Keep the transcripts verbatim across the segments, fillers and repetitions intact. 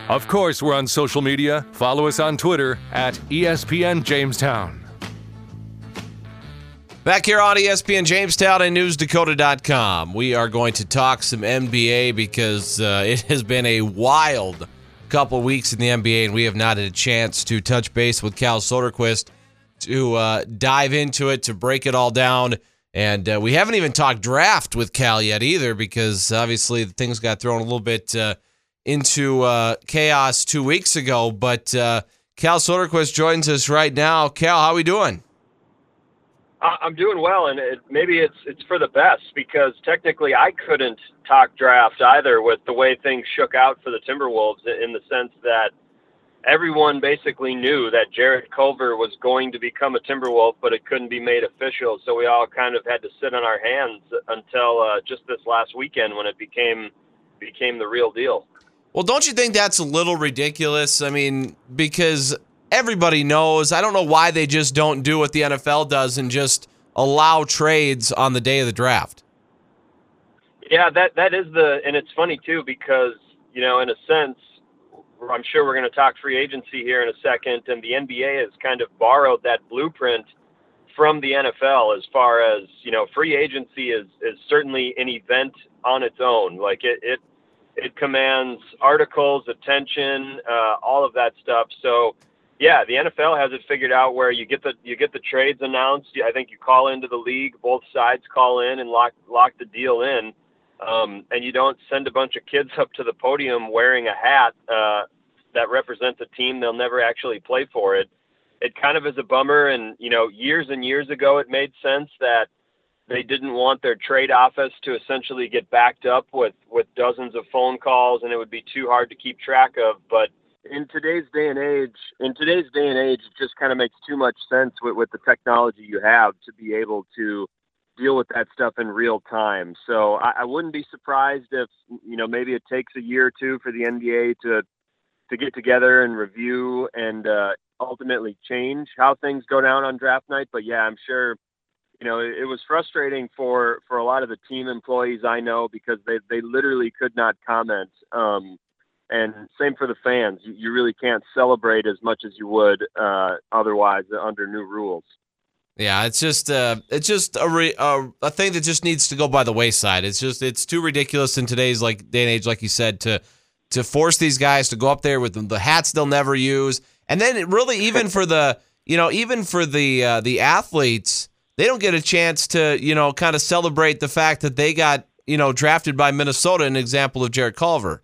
Of course, we're on social media. Follow us on Twitter at E S P N Jamestown. Back here on E S P N Jamestown and news dakota dot com, we are going to talk some N B A because uh, it has been a wild couple weeks in the N B A, and we have not had a chance to touch base with Cal Soderquist to uh, dive into it, to break it all down. And uh, we haven't even talked draft with Cal yet either, because obviously things got thrown a little bit uh, into uh, chaos two weeks ago. But uh, Cal Soderquist joins us right now. Cal, how are we doing? I'm doing well, and it, maybe it's it's for the best, because technically I couldn't talk draft either with the way things shook out for the Timberwolves, in the sense that everyone basically knew that Jarrett Culver was going to become a Timberwolf, but it couldn't be made official. So we all kind of had to sit on our hands until uh, just this last weekend, when it became became the real deal. Well, don't you think that's a little ridiculous? I mean, because everybody knows. I don't know why they just don't do what the N F L does and just allow trades on the day of the draft. Yeah, that that is the, and it's funny too, because, you know, in a sense, I'm sure we're going to talk free agency here in a second, and the N B A has kind of borrowed that blueprint from the N F L, as far as, you know, free agency is, is certainly an event on its own. Like it, it, it commands articles, attention, uh, all of that stuff. So, yeah, the N F L has it figured out where you get the you get the trades announced. I think you call into the league, both sides call in and lock lock the deal in, um, and you don't send a bunch of kids up to the podium wearing a hat uh, that represents a team they'll never actually play for. It it kind of is a bummer, and you know, years and years ago it made sense that they didn't want their trade office to essentially get backed up with with dozens of phone calls, and it would be too hard to keep track of, but in today's day and age, in today's day and age, it just kind of makes too much sense with, with the technology you have to be able to deal with that stuff in real time. So I, I wouldn't be surprised if, you know, maybe it takes a year or two for the N B A to, to get together and review and uh, ultimately change how things go down on draft night. But yeah, I'm sure, you know, it, it was frustrating for, for a lot of the team employees I know, because they, they literally could not comment. Um, And same for the fans. You, you really can't celebrate as much as you would uh, otherwise under new rules. Yeah, it's just uh, it's just a, re, a a thing that just needs to go by the wayside. It's just it's too ridiculous in today's like day and age, like you said, to to force these guys to go up there with the, the hats they'll never use, and then it really even for the you know even for the uh, the athletes, they don't get a chance to you know kind of celebrate the fact that they got you know drafted by Minnesota. An example of Jarrett Culver.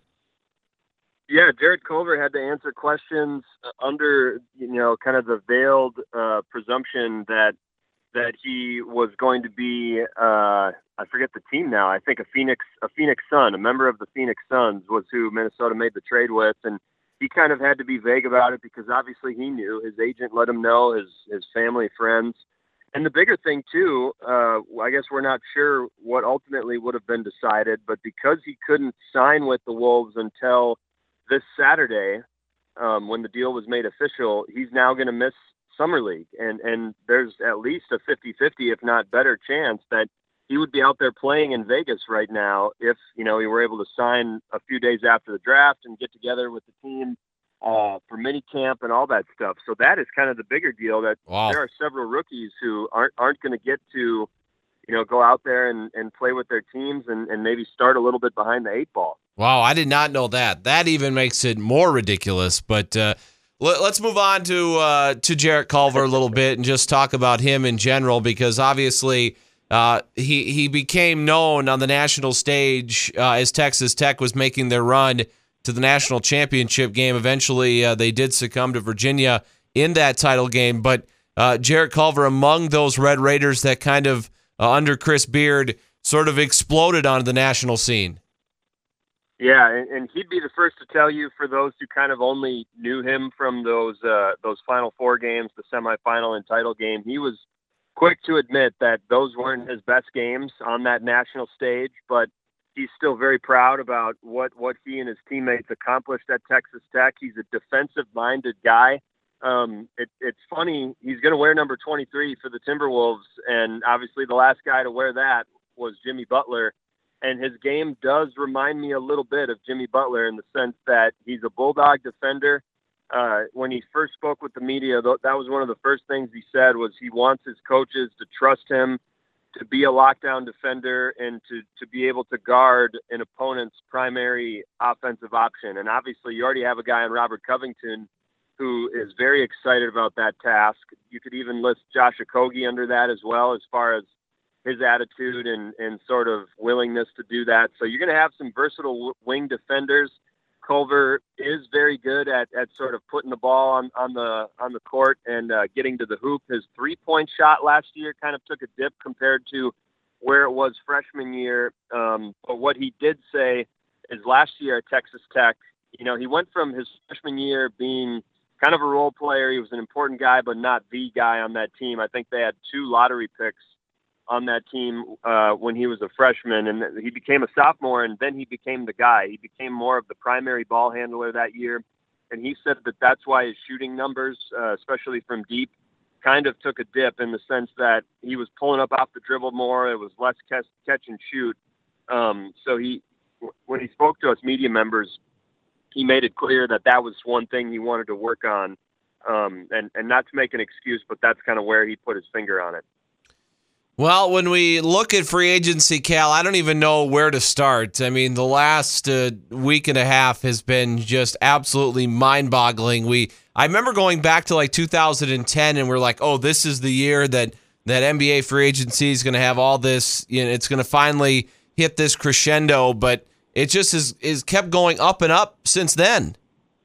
Yeah, Jarrett Culver had to answer questions under, you know, kind of the veiled uh, presumption that that he was going to be, uh, I forget the team now. I think a Phoenix, a Phoenix Sun, a member of the Phoenix Suns was who Minnesota made the trade with, and he kind of had to be vague about it, because obviously he knew. His agent let him know, his his family, friends. And the bigger thing too, uh, I guess we're not sure what ultimately would have been decided, but because he couldn't sign with the Wolves until this Saturday, um, when the deal was made official, he's now going to miss Summer League. And, and there's at least a fifty-fifty, if not better, chance that he would be out there playing in Vegas right now if, you know, he were able to sign a few days after the draft and get together with the team uh, for mini camp and all that stuff. So that is kind of the bigger deal, that Wow. there are several rookies who aren't aren't going to get to, you know, go out there and, and play with their teams and, and maybe start a little bit behind the eight ball. Wow, I did not know that. That even makes it more ridiculous. But uh, let, let's move on to uh, to Jarrett Culver a little bit and just talk about him in general, because obviously uh, he he became known on the national stage uh, as Texas Tech was making their run to the national championship game. Eventually, uh, they did succumb to Virginia in that title game. But uh, Jarrett Culver, among those Red Raiders that kind of uh, under Chris Beard sort of exploded onto the national scene. Yeah, and, and he'd be the first to tell you, for those who kind of only knew him from those uh, those Final Four games, the semifinal and title game, he was quick to admit that those weren't his best games on that national stage, but he's still very proud about what, what he and his teammates accomplished at Texas Tech. He's a defensive-minded guy. Um, it, it's funny, he's going to wear number twenty-three for the Timberwolves, and obviously the last guy to wear that was Jimmy Butler. and his game does remind me a little bit of Jimmy Butler in the sense that he's a bulldog defender. Uh, when he first spoke with the media, th- that was one of the first things he said was he wants his coaches to trust him to be a lockdown defender and to, to be able to guard an opponent's primary offensive option. And obviously you already have a guy in Robert Covington who is very excited about that task. You could even list Josh Okogie under that as well, as far as his attitude and, and sort of willingness to do that. So you're going to have some versatile wing defenders. Culver is very good at, at sort of putting the ball on, on the on the court and uh, getting to the hoop. His three-point shot last year kind of took a dip compared to where it was freshman year. Um, but what he did say is last year at Texas Tech, you know, he went from his freshman year being kind of a role player. He was an important guy, but not the guy on that team. I think they had two lottery picks on that team uh, when he was a freshman, and he became a sophomore, and then he became the guy. He became more of the primary ball handler that year, and he said that that's why his shooting numbers, uh, especially from deep, kind of took a dip in the sense that he was pulling up off the dribble more. It was less catch, catch and shoot. Um, so he, when he spoke to us media members, he made it clear that that was one thing he wanted to work on, um, and, and not to make an excuse, but that's kind of where he put his finger on it. Well, when we look at free agency, Cal, I don't even know where to start. I mean, the last uh, week and a half has been just absolutely mind-boggling. We, I remember going back to like two thousand ten, and we're like, oh, this is the year that, that N B A free agency is going to have all this, you know, it's going to finally hit this crescendo, but it just is, is kept going up and up since then.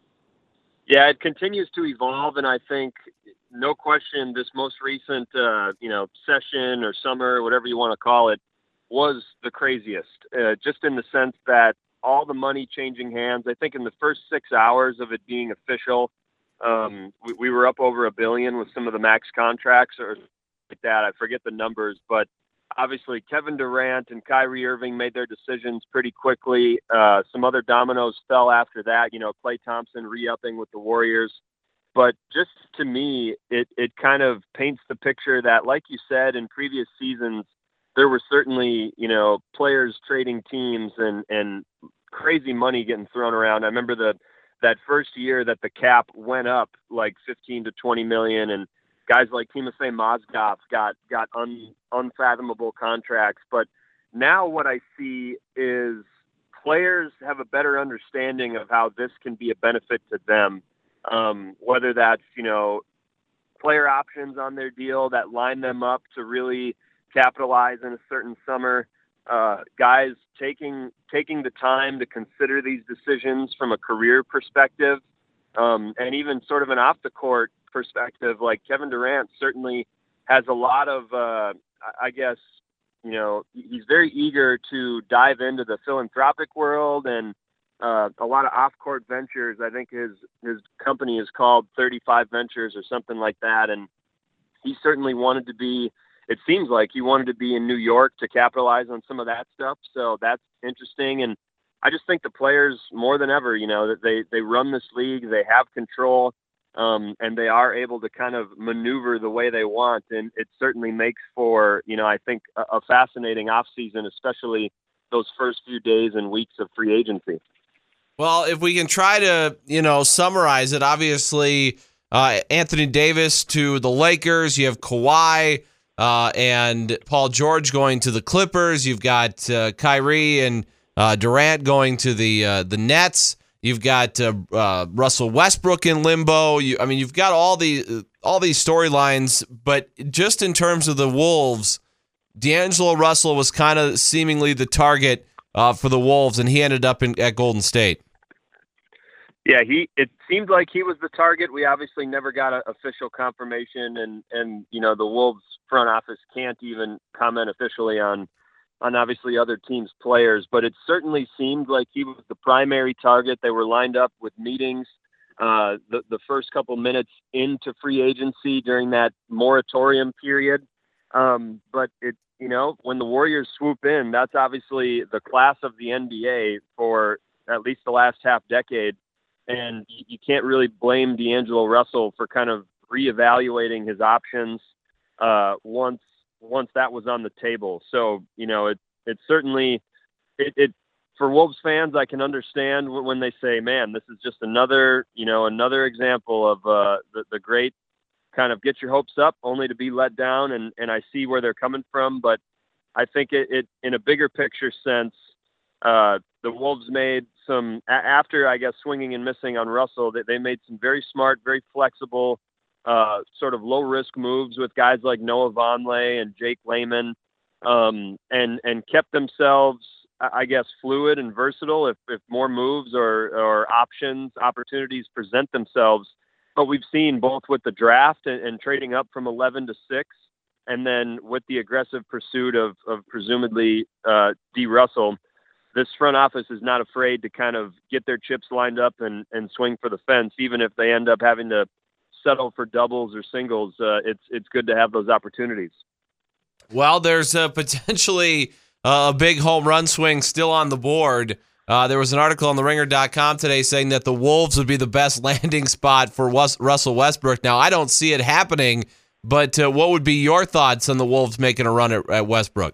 Yeah, it continues to evolve, and I think no question, this most recent, uh, you know, session or summer, whatever you want to call it, was the craziest. Uh, just in the sense that all the money changing hands. I think in the first six hours of it being official, um, we, we were up over a billion with some of the max contracts or like that. I forget the numbers, but obviously Kevin Durant and Kyrie Irving made their decisions pretty quickly. Uh, some other dominoes fell after that. You know, Klay Thompson re-upping with the Warriors. But just to me, it, it kind of paints the picture that, like you said, in previous seasons, there were certainly, you know, players trading teams and, and crazy money getting thrown around. I remember the that first year that the cap went up like fifteen to twenty million, and guys like Timofey Mozgov got got un, unfathomable contracts. But now what I see is players have a better understanding of how this can be a benefit to them. Um, whether that's, you know, player options on their deal that line them up to really capitalize in a certain summer, uh, guys taking taking the time to consider these decisions from a career perspective, um, and even sort of an off-the-court perspective. Like Kevin Durant certainly has a lot of, uh, I guess, you know, he's very eager to dive into the philanthropic world and Uh, a lot of off-court ventures. I think his his company is called thirty-five Ventures or something like that. And he certainly wanted to be, it seems like he wanted to be in New York to capitalize on some of that stuff. So that's interesting. And I just think the players more than ever, you know, that they, they run this league, they have control, um, and they are able to kind of maneuver the way they want. And it certainly makes for, you know, I think a, a fascinating off season, especially those first few days and weeks of free agency. Well, if we can try to, you know, summarize it, obviously uh, Anthony Davis to the Lakers, you have Kawhi uh, and Paul George going to the Clippers, you've got uh, Kyrie and uh, Durant going to the uh, the Nets, you've got uh, uh, Russell Westbrook in limbo. You, I mean, you've got all the all these storylines, but just in terms of the Wolves, D'Angelo Russell was kind of seemingly the target uh, for the Wolves, and he ended up in, at Golden State. Yeah, he. It seemed like he was the target. We obviously never got an official confirmation, and, and you know the Wolves front office can't even comment officially on on obviously other teams' players. But it certainly seemed like he was the primary target. They were lined up with meetings uh, the the first couple minutes into free agency during that moratorium period. Um, but it, you know, when the Warriors swoop in, that's obviously the class of the N B A for at least the last half decade. And you can't really blame D'Angelo Russell for kind of reevaluating his options uh, once once that was on the table. So, you know, it it certainly it, it for Wolves fans, I can understand when they say, man, this is just another, you know, another example of uh, the, the great kind of get your hopes up only to be let down. And, and I see where they're coming from, but I think it, it in a bigger picture sense, uh, the Wolves made some, after, I guess, swinging and missing on Russell, that they made some very smart, very flexible, uh, sort of low risk moves with guys like Noah Vonleh and Jake Layman, um, and, and kept themselves, I guess, fluid and versatile if, if more moves or, or options, opportunities present themselves. But we've seen both with the draft and, and trading up from eleven to six, and then with the aggressive pursuit of, of presumably uh, D. Russell, this front office is not afraid to kind of get their chips lined up and, and swing for the fence, even if they end up having to settle for doubles or singles. Uh, it's it's good to have those opportunities. Well, there's uh, potentially uh, a big home run swing still on the board. Uh, there was an article on the ringer dot com today saying that the Wolves would be the best landing spot for West- Russell Westbrook. Now, I don't see it happening, but uh, what would be your thoughts on the Wolves making a run at, at Westbrook?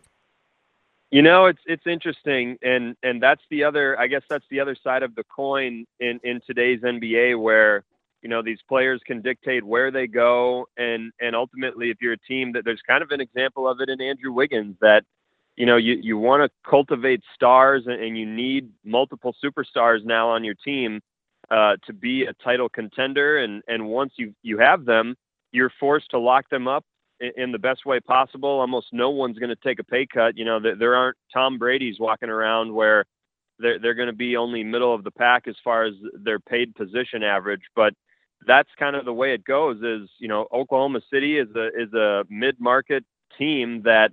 You know, it's it's interesting, and and that's the other. I guess that's the other side of the coin in in today's N B A, where you know these players can dictate where they go, and and ultimately, if you're a team that there's kind of an example of it in Andrew Wiggins that. You know, you, you want to cultivate stars, and, and you need multiple superstars now on your team uh, to be a title contender. And, and once you, you have them, you're forced to lock them up in, in the best way possible. Almost no one's going to take a pay cut. You know, there, there aren't Tom Brady's walking around where they're, they're going to be only middle of the pack as far as their paid position average. But that's kind of the way it goes is, you know, Oklahoma City is a, is a mid-market team that,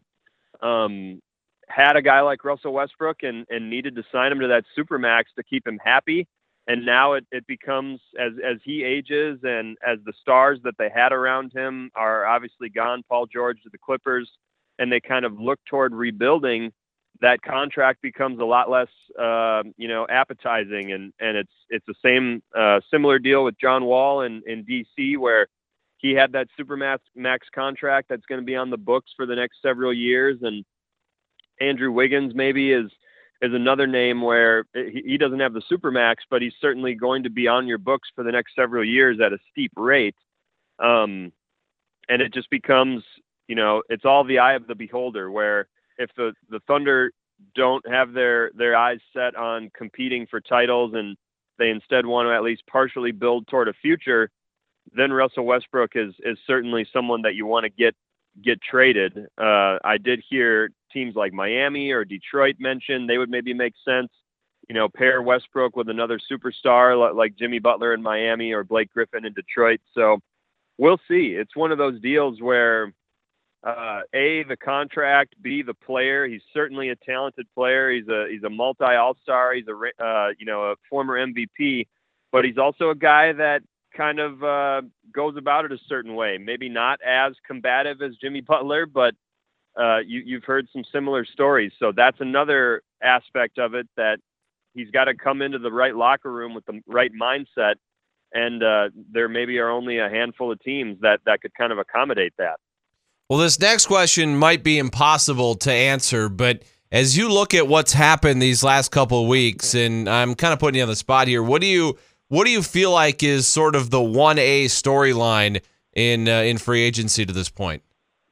um, had a guy like Russell Westbrook and, and needed to sign him to that supermax to keep him happy. And now it, it becomes as, as he ages and as the stars that they had around him are obviously gone, Paul George to the Clippers, and they kind of look toward rebuilding, that contract becomes a lot less, uh, you know, appetizing. And, and it's, it's the same, uh, similar deal with John Wall in, in D C where he had that supermax max contract that's going to be on the books for the next several years. And, Andrew Wiggins maybe is is another name where he, he doesn't have the supermax, but he's certainly going to be on your books for the next several years at a steep rate. Um, and it just becomes, you know, it's all the eye of the beholder, where if the, the Thunder don't have their, their eyes set on competing for titles and they instead want to at least partially build toward a future, then Russell Westbrook is, is certainly someone that you want to get get traded. Uh, I did hear teams like Miami or Detroit mentioned they would maybe make sense, you know, pair Westbrook with another superstar like Jimmy Butler in Miami or Blake Griffin in Detroit. So we'll see. It's one of those deals where uh, A, the contract, B, the player. He's certainly a talented player. He's a, he's a multi all-star. He's a, uh, you know, a former M V P, but he's also a guy that kind of uh, goes about it a certain way. Maybe not as combative as Jimmy Butler, but uh, you, you've heard some similar stories. So that's another aspect of it, that he's got to come into the right locker room with the right mindset. And uh, there maybe are only a handful of teams that, that could kind of accommodate that. Well, this next question might be impossible to answer, but as you look at what's happened these last couple of weeks, and I'm kind of putting you on the spot here, what do you What do you feel like is sort of the one A storyline in uh, in free agency to this point?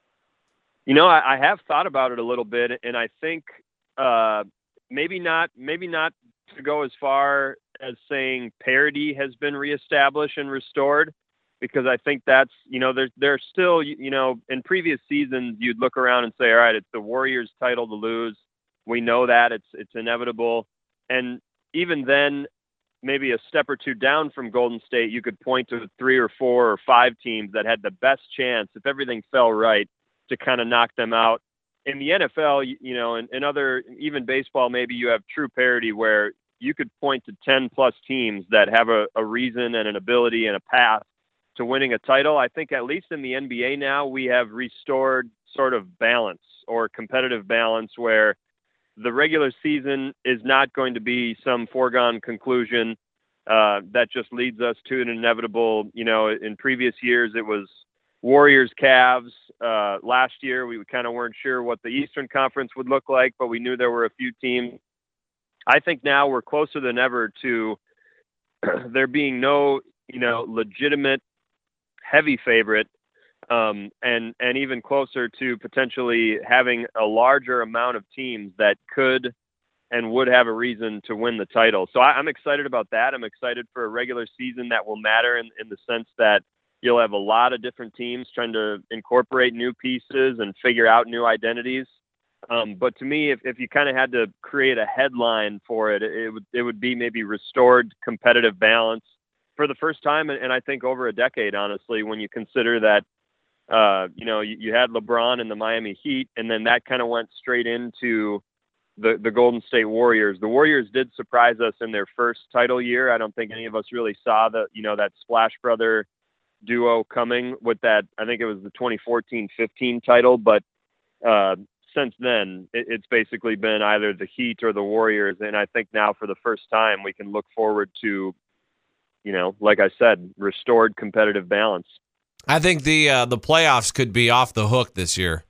You know, I, I have thought about it a little bit, and I think uh, maybe not maybe not to go as far as saying parity has been reestablished and restored, because I think that's, you know, there's there's still, you know, in previous seasons you'd look around and say, all right, it's the Warriors' title to lose. We know that it's it's inevitable, and even then, maybe a step or two down from Golden State, you could point to three or four or five teams that had the best chance, if everything fell right, to kind of knock them out. In the N F L, you know, and, and other, even baseball, maybe you have true parity where you could point to ten plus teams that have a, a reason and an ability and a path to winning a title. I think at least in the N B A now, we have restored sort of balance or competitive balance where the regular season is not going to be some foregone conclusion uh, that just leads us to an inevitable, you know, in previous years, it was Warriors, Cavs. Uh, last year, we kind of weren't sure what the Eastern Conference would look like, but we knew there were a few teams I think now we're closer than ever to there being no, you know, legitimate heavy favorite, um, and and even closer to potentially having a larger amount of teams that could and would have a reason to win the title. So I, I'm excited about that. I'm excited for a regular season that will matter in, in the sense that you'll have a lot of different teams trying to incorporate new pieces and figure out new identities. Um, but to me, if, if you kind of had to create a headline for it, it would it would be maybe restored competitive balance for the first time, and, and I think over a decade, honestly, when you consider that, uh, you know, you, you had LeBron and the Miami Heat, and then that kind of went straight into the, the Golden State Warriors. The Warriors did surprise us in their first title year. I don't think any of us really saw the, you know, that Splash Brother duo coming with that. I think it was the twenty fourteen fifteen title, but uh, since then it, it's basically been either the Heat or the Warriors. And I think now for the first time we can look forward to, you know, like I said, restored competitive balance. I think the uh, the playoffs could be off the hook this year.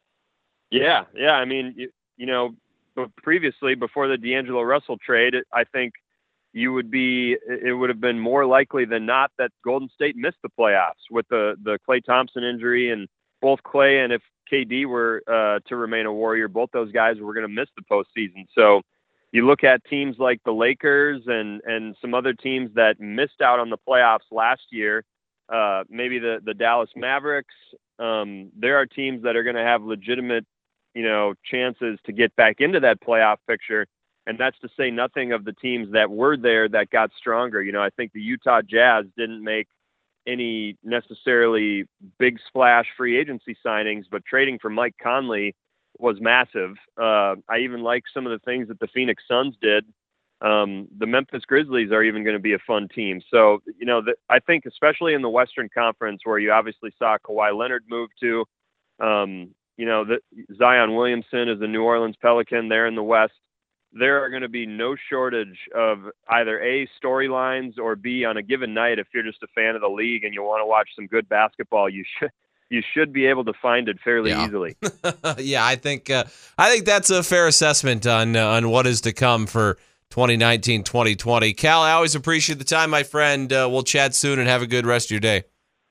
Yeah, yeah. I mean, you, you know, previously before the D'Angelo Russell trade, I think you would be, it would have been more likely than not that Golden State missed the playoffs with the, the Klay Thompson injury, and both Klay and if K D were uh, to remain a Warrior, both those guys were going to miss the postseason. So you look at teams like the Lakers and, and some other teams that missed out on the playoffs last year, uh, maybe the, the Dallas Mavericks. Um, there are teams that are going to have legitimate, you know, chances to get back into that playoff picture. And that's to say nothing of the teams that were there that got stronger. You know, I think the Utah Jazz didn't make any necessarily big splash free agency signings, but trading for Mike Conley was massive. Uh, I even like some of the things that the Phoenix Suns did. Um, the Memphis Grizzlies are even going to be a fun team. So, you know, the, I think especially in the Western Conference, where you obviously saw Kawhi Leonard move to, um, you know, the, Zion Williamson is the New Orleans Pelican there in the West. There are going to be no shortage of either A, storylines, or B, on a given night, if you're just a fan of the league and you want to watch some good basketball, you should you should be able to find it fairly yeah. easily. yeah, I think uh, I think that's a fair assessment on uh, on what is to come for twenty nineteen twenty twenty. Cal, I always appreciate the time, my friend. Uh, we'll chat soon and have a good rest of your day.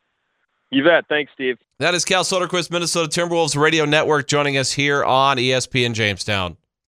You bet. Thanks, Steve. That is Cal Soderquist, Minnesota Timberwolves Radio Network, joining us here on E S P N Jamestown.